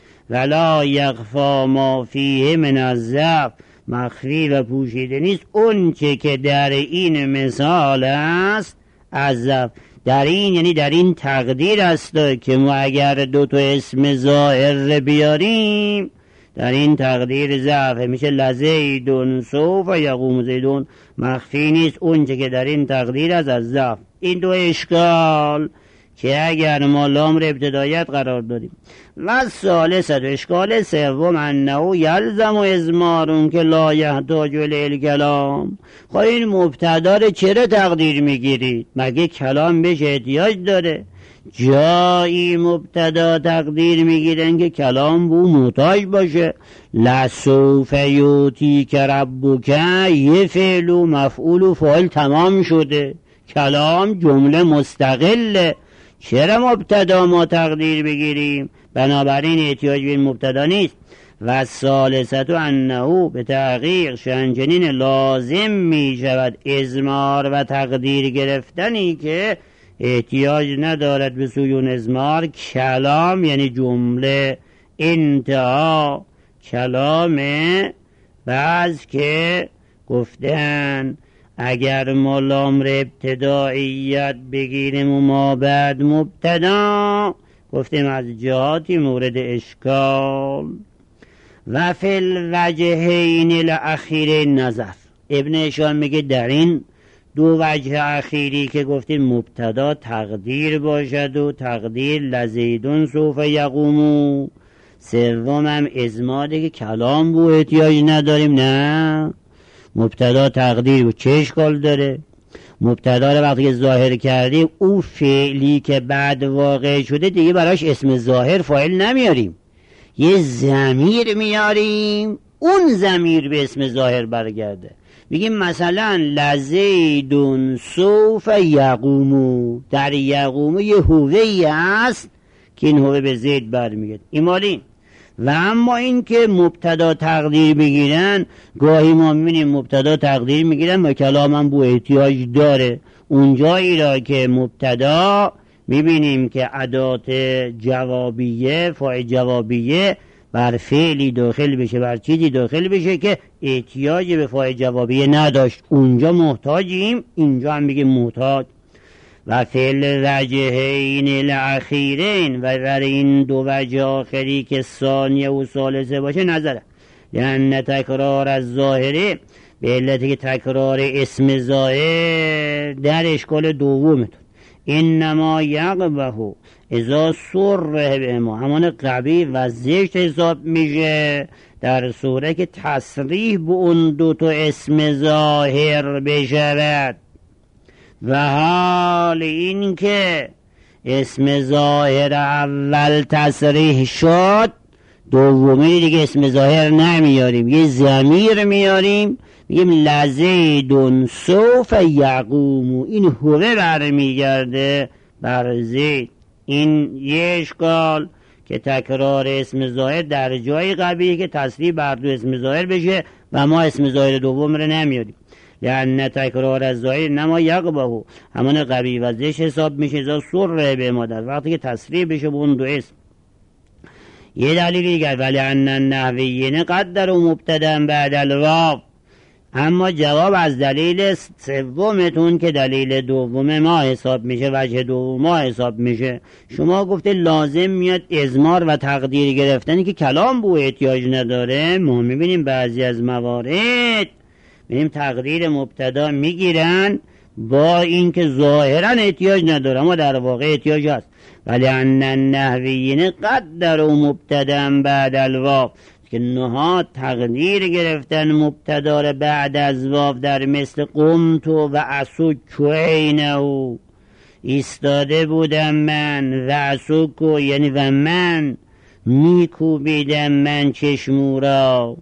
ولا یخفا ما فیه من الضعف، مخفی و پوشیده نیست اون چه که در این مثال است از ضعف. در این یعنی در این تقدیر است که ما اگر دو تا اسم ظاهر بیاریم در این تقدیر ضعف میشه لزیدون سوف یقوم زیدون، مخفی نیست اون چه که در این تقدیر است از ضعف. این دو اشکال که اگر ما لام را ابتدایت قرار داریم. و ثالثه اشکال سوم انه یلزم و ازمارون که لا یحتاج الی الکلام. خب این مبتدا رو چرا تقدیر میگیرید؟ مگه کلام بهش احتیاج داره؟ جایی مبتدا تقدیر میگیرن که کلام بو محتاج باشه. لسوف یوتی که ربک، یه فعل و مفعول و فاعل تمام شده، کلام جمله مستقله، چرا مبتدا ما تقدیر بگیریم؟ بنابراین احتیاج به این مبتدا نیست. و ثالثه انه به تحقیق شنجنین لازم می شود ازمار و تقدیر گرفتنی که احتیاج ندارد به سوی ازمار. کلام یعنی جمله، انتها کلامه. بعض که گفتن اگر ما لام را ابتداییت بگیریم و ما بعد مبتدا، گفتیم از جهاتی مورد اشکال. و فی الوجهین الاخیر نظر. ابن هشام میگه در این دو وجه اخیری که گفتیم مبتدا تقدیر باشد و تقدیر لزیدون سوف یقومو، سوم هم ازماده که کلام بو احتیاج نداریم. نه، مبتدا تقدیر بود، چه اشکال داره؟ مبتدا رو وقتی که ظاهر کردیم او فعلی که بعد واقع شده دیگه براش اسم ظاهر فاعل نمیاریم، یه ضمیر میاریم، اون ضمیر به اسم ظاهر برگرده. میگیم مثلا لزیدون سوف یقومو، در یقومو یه هوه‌ای هست که این هوه به زید برمیگرده، ایمالین. و اما این که مبتدا تقدیر بگیرن، گاهی ما میبینیم مبتدا تقدیر میگیرن و کلام هم بو احتیاج داره. اونجایی را که مبتدا میبینیم که ادات جوابیه، فاعل جوابیه بر فعلی داخل بشه، بر چیزی داخل بشه که احتیاج به فاعل جوابیه نداشت، اونجا محتاجیم، اینجا هم بگیم محتاج. و فعل وجهین الاخیرین، و در این دو وجه آخری که ثانیه و ثالثه باشه نظره. لأن تکرار از ظاهره، به علتی که تکرار اسم ظاهر در اشکال دومتون، انما یقبه اذا صرح به ما، همان قبیح و زشت حساب میشه در صورت که تصریح به اون دو تا اسم ظاهر بشود. و حال این که اسم ظاهر اول تصریح شد، دومی دیگه اسم ظاهر نمیاریم، یه ضمیر میاریم، میگیم لزیدون سوف یقومو، این هوه برمیگرده بر زید. این یه اشکال که تکرار اسم ظاهر در جای قبیه که تصریح بر دو اسم ظاهر بشه و ما اسم ظاهر دوم رو نمیاریم. لأن تکرار از ظاهر نما یقبه، همان قبیه و زش حساب میشه ازا سر به ما، در وقتی که تصریح بشه به اون دو اسم. یه دلیل دیگر، ولی ان النحویین قدر و مبتدا بعد الواو، اما جواب از دلیل سومتون که دلیل دوم ما حساب میشه، وجه دوم ما حساب میشه. شما گفته لازم میاد ازمار و تقدیر گرفتنی که کلام بو احتیاج نداره. ما میبینیم بعضی از موارد میبینیم تقدیر مبتدا میگیرن با اینکه ظاهرا احتیاج نداره اما در واقع احتیاج هست. ولی ان النحویین قدر و مبتدا بعد الواو، که نهاد تقدیر گرفتن مبتدا بعد از واو در مثل قمتو و اسکوینه، ایستاده بودم من، و اسکو یعنی و من میکوبیدم من چشمو را،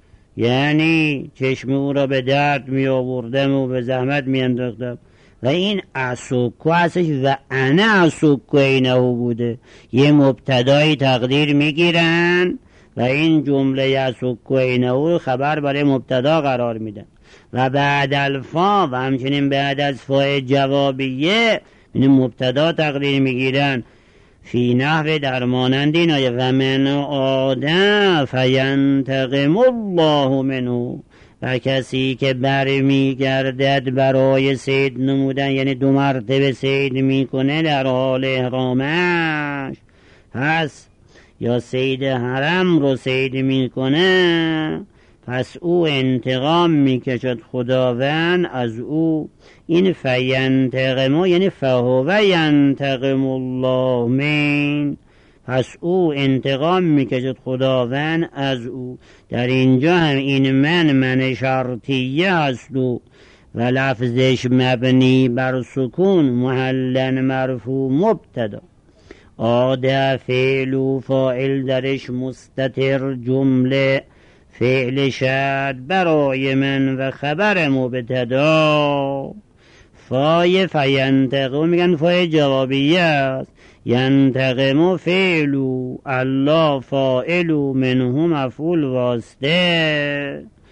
یعنی چشمو را به درد می آوردم و به زحمت می انداختم. و این اسکو هستش و انا اسکوینه بوده، یه مبتدای تقدیر میگیرن و این جمله اسکوینه خبر برای مبتدا قرار میدن. و بعد الفا و همچنین بعد از فای جوابیه این مبتدا تقدیر میگیرن. فی نحو در مانند این آیه و من آدم فینتقم الله منه، و کسی که برمی گردد برای صید نمودن، یعنی دو مرتبه صید میکنه در حال احرامش هست یا صید حرم رو صید میکنه، پس او انتقام میکشد خداوند از او. این فینتقم یعنی فهو ینتقم الله من، پس او انتقام میکشد خداوند از او. در اینجا هم این من من شرطیه هست و و لفظش مبنی بر سکون، محلا مرفوع مبتدا، آده فعل و فاعل درش مستتر، جمله فعل شد برای من و خبر مبتدا. فای فینتقم میگن فای جوابیه است، ینتقم فعلو الله فاعلو منه مفعول واسطه.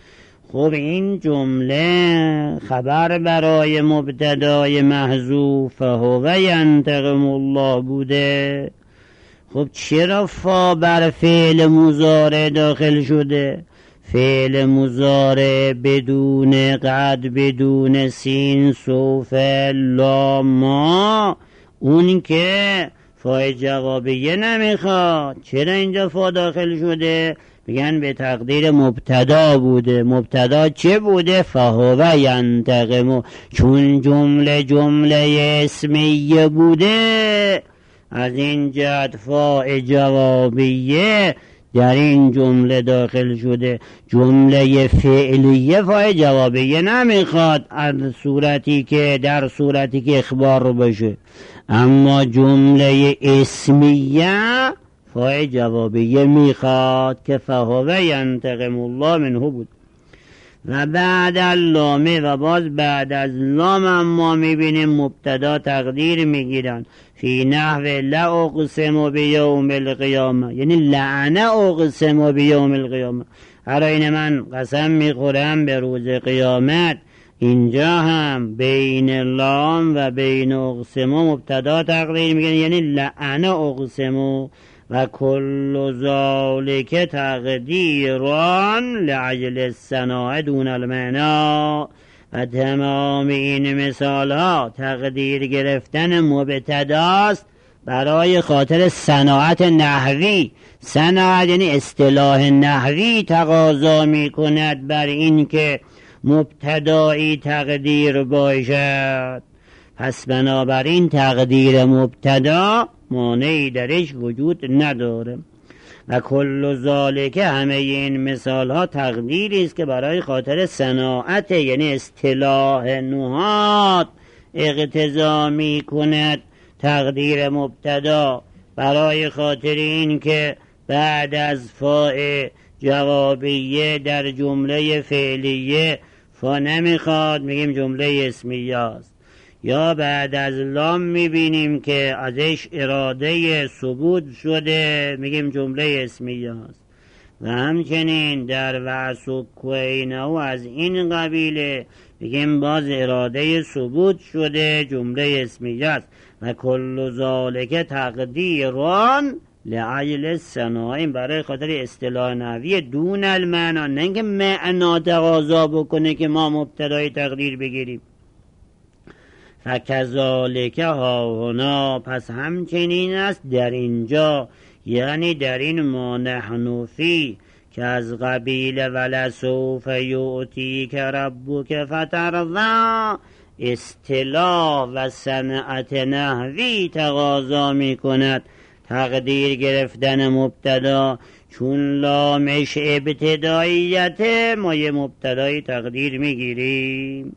خب این جمله خبر برای مبتدای محذوف هو ینتقم الله بوده. خب چرا فا بر فعل مضارع داخل شده؟ فعل مضارع بدون قد، بدون سین، سوف، لا، ما، اون که فای جوابیه نمیخواد. چرا اینجا فا داخل شده؟ میگن به تقدیر مبتدا بوده. مبتدا چه بوده؟ فهو ینتقم. چون جمله جمله اسمیه بوده، از این جهت فاء جوابیه در این جمله داخل شده. جمله فعلیه فاء جوابیه نمیخواد از صورتی که در صورتی که اخبار باشه، اما جمله اسمیه فاء جوابیه میخواد که فهو ینتقم الله منه بود. و بعد اللامه، و باز بعد از لام هم ما میبینیم مبتدا تقدیر میگیرن فی نحو لا اقسم بیوم القیامه، یعنی لعنه اقسم بیوم القیامه، هر این من قسم میخورم به روز قیامت. اینجا هم بین لام و بین اقسم مبتدا تقدیر میگن، یعنی لعنه اقسم. و کل ذالک تقدیران لعجل الصناعه دون المعنا. و تمام این مثال ها تقدیر گرفتن مبتداست برای خاطر صناعت نحوی. صناعت یعنی اصطلاح نحوی تقاضا می کند بر این که مبتدایی تقدیر باشد. پس بنابراین تقدیر مبتدا مانعی درش وجود نداره. و کل ذالک، همه این مثال ها تقدیری است که برای خاطر صناعت یعنی اصطلاح نحات اقتضا می کند تقدیر مبتدا، برای خاطر این که بعد از فاء جوابیه در جمله فعلیه فا نمیخواد، میگیم جمله اسمیه است. یا بعد از لام میبینیم که ازش اراده ثبوت شده، میگیم جمله اسمیه است. و همچنین در وعسکوینه و از این قبیله میگیم باز اراده ثبوت شده، جمله اسمیه است. و کل ذالک تقدیران لعجل الصناعه، برای خاطر اصطلاح نحوی دون المعنا، نه اینکه معنا تقاضا بکنه که ما مبتدای تقدیر بگیریم. فکذالک ها هنا، پس همچنین است در اینجا، یعنی در این ما نحن فی که از قبیل ولسوف یؤتیک ربک فترضی، اصطلاح و صنعت نحوی تقاضا می کند تقدیر گرفتن مبتدا. چون لامش ابتداییت، ما یه مبتدای تقدیر میگیریم.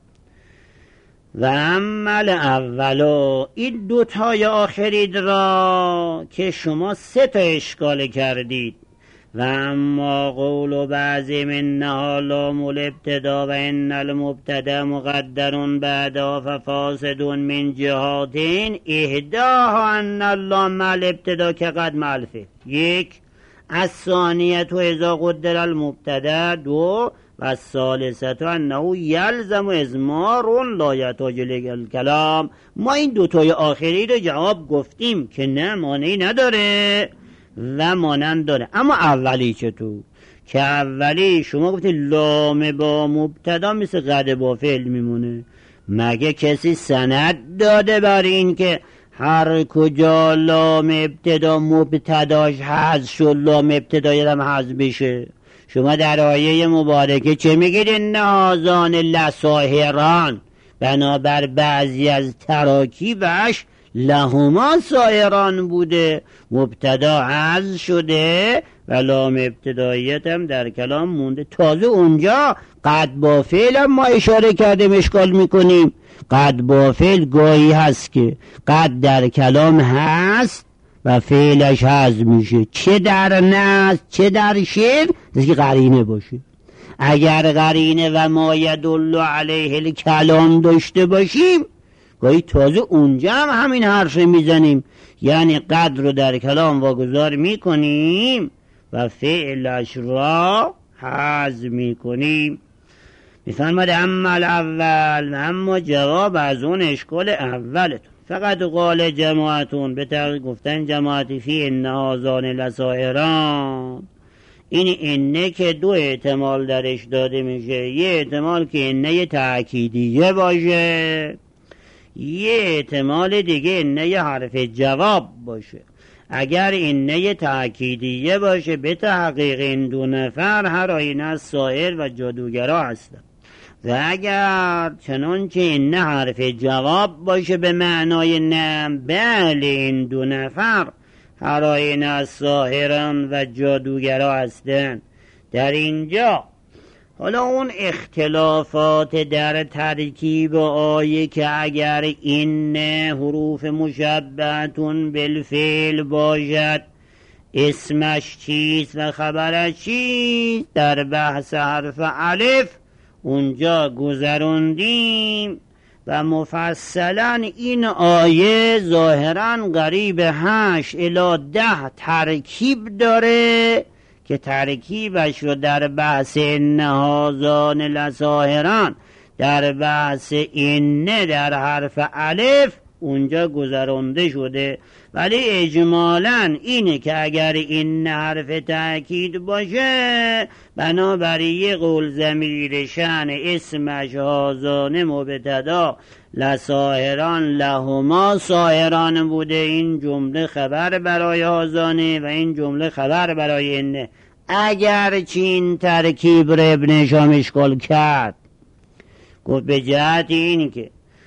و عمل اولو، این دوتای آخرید را که شما سه تا اشکال کردید. و اما قول بعضی من نهالام الابتدا و ان المبتدا مقدرون بعدا ففاسدون من جهاتین اهداها ان اللام مع الابتدا که قد معلفه. یک، از ثانیت و اذا قدر المبتدا. دو، و ثالثت انه یلزم ازمار لا یحتاج الکلام. ما این دوتای آخری رو جواب گفتیم که نه، مانعی نداره و مانند داره. اما اولی چطور؟ که اولی شما گفتی لام با مبتدا مثل قد با فعل میمونه. مگه کسی سند داده بر این که هر کجا لام ابتدا مبتداش حذف شد لام ابتدایی هم حذف بشه؟ شما در آیه مبارکه چه میگید؟ نهازان لساهران، بنابر بعضی از تراکیبش لهما سایران بوده، مبتدا حذف شده و لام ابتداییت هم در کلام مونده. تازه اونجا قد با فعل هم ما اشاره کردیم اشکال میکنیم. قد با فعل گاهی هست که قد در کلام هست و فعلش حذف میشه، چه در نص چه در شعر، که قرینه باشه. اگر قرینه و ما یدل علیه الکلام داشته باشیم، گاهی تازه اونجا هم همین حرف میزنیم، یعنی قد رو در کلام واگذار میکنیم و فعلش را حذف میکنیم. میفرماد اما الاول، اما جواب از اون اشکال اولتون. فقط قال جماعتون، به تحقیق گفتن جماعتی فی ان هذان لساحران. این اینه که دو احتمال درش داده میشه، یه احتمال که اینه تأکیدیه باشه، یه احتمال دیگه اینه حرف جواب باشه. اگر اینه تأکیدیه باشه به تحقیق این دو نفر هر آینه از ساحر و جادوگرا هستن، و اگر چنانچه اینه حرف جواب باشه به معنای نه، بله این دو نفر هر آینه از ساحران و جادوگرا هستن. در اینجا حالا اون اختلافات در ترکیب آیه که اگر این حروف مشبهتون بالفعل باشد اسمش چیست و خبرش چیست، در بحث حرف الف اونجا گذروندیم و مفصلا این آیه ظاهرا قریب هشت الی ده ترکیب داره که ترکیبش رو در بحث ان هذان لساحران، در بحث اینه در حرف الف اونجا گذرانده شده. ولی اجمالاً اینه که اگر این حرف تأکید باشه بنابراین یه قول ضمیر شأن اسمش هازان مبتدا لساحران لهما ساحران بوده، این جمله خبر برای هازانه و این جمله خبر برای اینه. اگر چین ترکیب رو ابن هشام اشکال کرد، گفت به جهت این که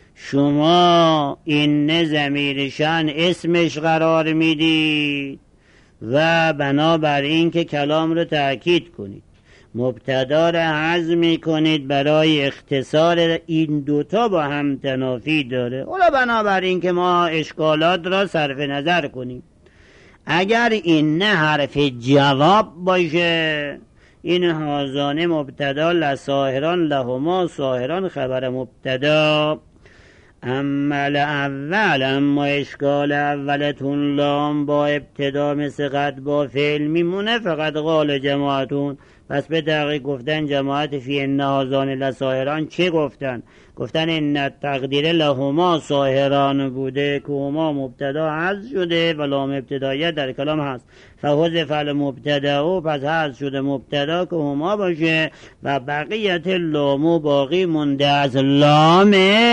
شما این ضمیر شأن اسمش قرار میدید و بنابراین که کلام رو تأکید کنید مبتدا رو حذف میکنید برای اختصار این دوتا با هم تنافی داره. حالا بنابراین که ما اشکالات را صرف نظر کنیم، اگر این نه حرف جواب باشه این هازانه مبتدا لساحران لهما ساحران خبر مبتدا. اما اول، اما اشکال اولتون لام با ابتدا مثل قد با فعل میمونه، فقط قال جماعتون. پس به دقیق گفتن جماعت فی ان هذان لساحران چه گفتن؟ گفتن این تقدیر لهما ساحران بوده که هما مبتدا حذف شده و لام ابتدایه در کلام هست، فحذف المبتدا، پس حذف شده مبتدا که هما باشه و بقیت لامو باقی مونده از لام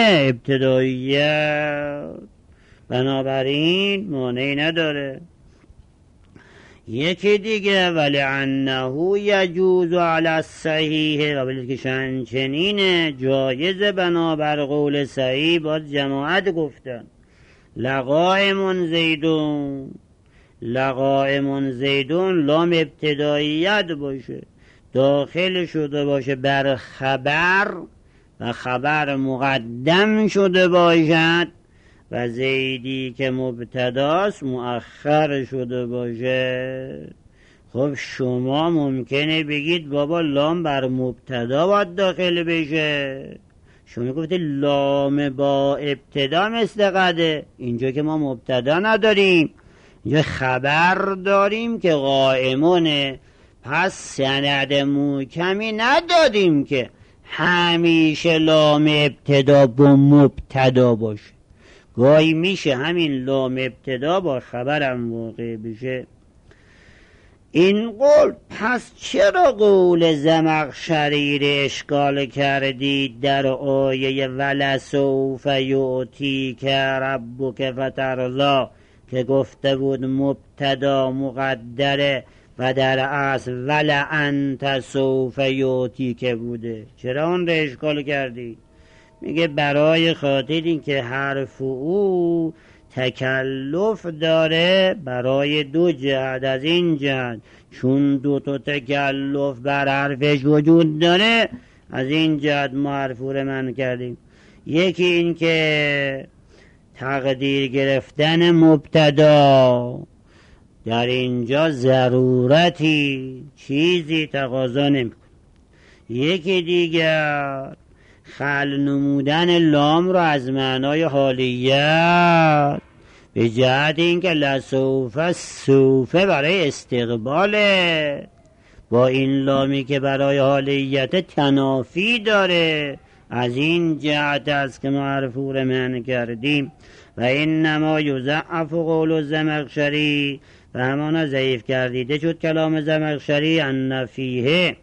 ابتدایه، بنابراین مانعی نداره. یکی دیگه ولعنه یجوز علی الصحیح، و بلکه چنینه جایز بنابر قول صحیح باید جماعت گفتن. لقائم زیدون، لقائم زیدون لام ابتداییت باشه، داخل شده باشه بر خبر و خبر مقدم شده باشد و زیدی که مبتداست مؤخر شده باشه. خب شما ممکنه بگید بابا لام بر مبتدا باید داخل بشه، شما گفتید لام با ابتدا مثل قده، اینجا که ما مبتدا نداریم، اینجا خبر داریم که قائمونه، پس سند محکمی ندادیم که همیشه لام ابتدا با مبتدا باشه، گاهی میشه همین لام ابتدا با خبرم واقع بشه. این قول پس چرا قول زمخشری رو اشکال کردید در آیه ولسوف یعطیک ربک فترضی که گفته بود مبتدا مقدره و در اصل ولانت سوف یعطیک بوده، چرا اون رو اشکال کردید؟ میگه برای خاطر این که حرف او تکلف داره برای دو جهت، از این جهت چون دو تا تکلف بر حرفش وجود داره از این جهت ما حرف رو من کردیم. یکی این که تقدیر گرفتن مبتدا در اینجا ضرورتی چیزی تقاضا نمیکنه. یکی دیگر خل نمودن لام رو از معنای حالیت به جهت اینکه لسوف سوفه برای استقباله، با این لامی که برای حالیت تنافی داره. از این جهت است که ما مرفوع من کردیم و اینما یضعف قول الزمخشری و همانا ضعیف کردیده شد کلام زمخشری. ان فیه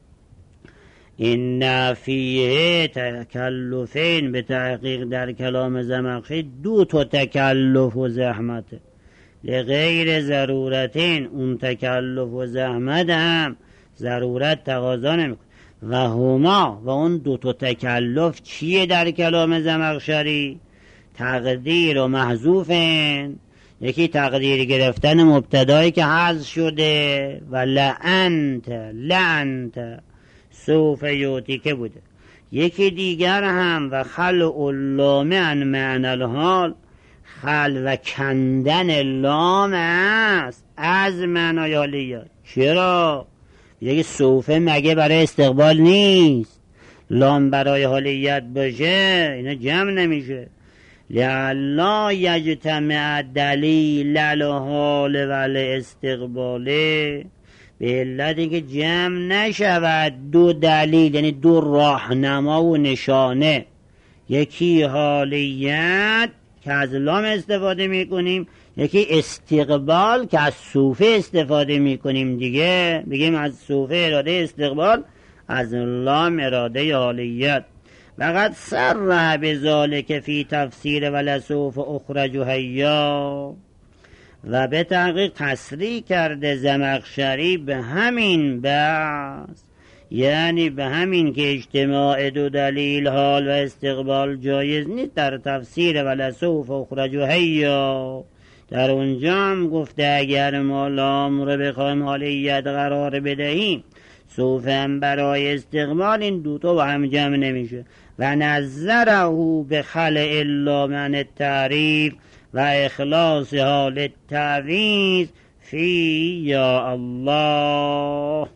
این فیه تکلفین، به تحقیق در کلام زمخشری دو تا تکلف و زحمت لغیر ضرورتین. اون تکلف و زحمت هم ضرورت تقاضا نمیکنه. و هما و اون دو تا تکلف چیه در کلام زمخشری؟ تقدیر و محذوفن. یکی تقدیر گرفتن مبتدایی که حذف شده و لعنت لعنت سوف یوتی که بوده. یکی دیگر هم و خلع اللام عن معنی الحال، خل و کندن لام است از معنای حالیات. چرا؟ یکی صوفه مگه برای استقبال نیست؟ لام برای حالیت باشه اینا جمع نمیشه. لعلا یجتمع دلیل الحال و الاستقباله، به علتی که جمع نشود دو دلیل، یعنی دو راهنما و نشانه. یکی حالیت که از لام استفاده میکنیم، یکی استقبال که از صوفه استفاده میکنیم. دیگه بگیم از صوفه اراده استقبال، از لام اراده حالیت. وقد سر بذالک فی تفسیر ولسوف اخرج حیا، و به تحقیق تصریح کرده زمخشری به همین بحث، یعنی به همین که اجتماع دو دلیل حال و استقبال جایز نیست در تفسیر ولسوف اخرج حیا. در اونجا هم گفته اگر ما لام رو بخوایم حالیت قرار بدهیم، سوف هم برای استقبال، این دوتا با هم جمع نمیشه. و نظره به خلع الا من التعریف و اخلاص حال التعویض فی یا الله.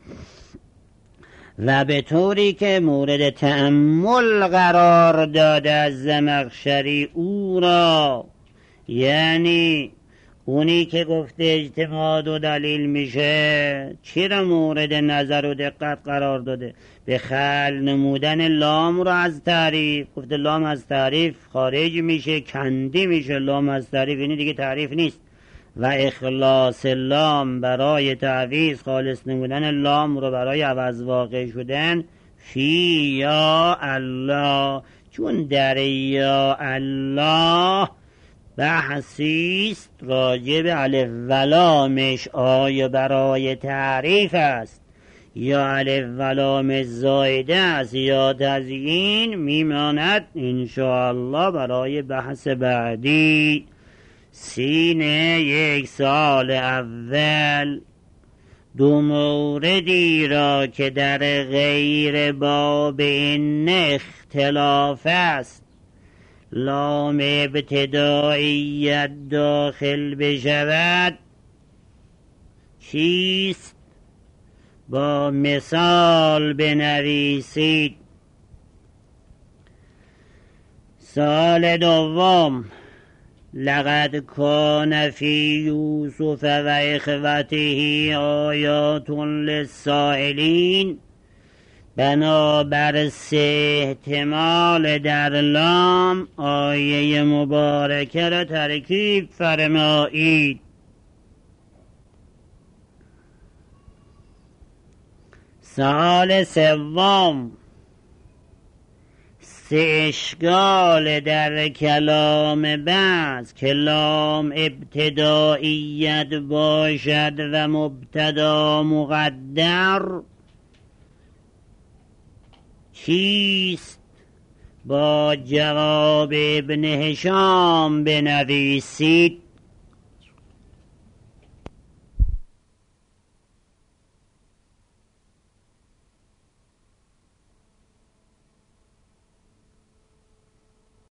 و به طوری که مورد تأمل قرار داده از زمخشری او را، یعنی اونی که گفته اجتماع دو دلیل میشه، چرا مورد نظر و دقت قرار داده؟ به خل نمودن لام رو از تعریف. گفته لام از تعریف خارج میشه، کندی میشه لام از تعریف، یعنی دیگه تعریف نیست. و اخلاص لام برای تعویض، خالص نمودن لام رو برای عوض واقع شدن فی یا الله، چون در یا الله بحثیست راجب الف و لامش آیا برای تعریف است یا الف و لام زایده است یا تزیین، میماند انشاءالله برای بحث بعدی. سین یک سال اول دو موردی را که در غیر باب این اختلاف است، لام ابتدائیت داخل بشود چیست؟ با مثال بنویسید. سال دوم لقد کان فی یوسف و اخوته آیات للسائلین، بنابر سه احتمال در لام آیه مبارکه را ترکیب فرمایید. سال سوم سه اشکال در کلام بعض که لام ابتدائیت باشد و مبتدا مقدر چیست؟ با جواب ابن هشام بنویسید.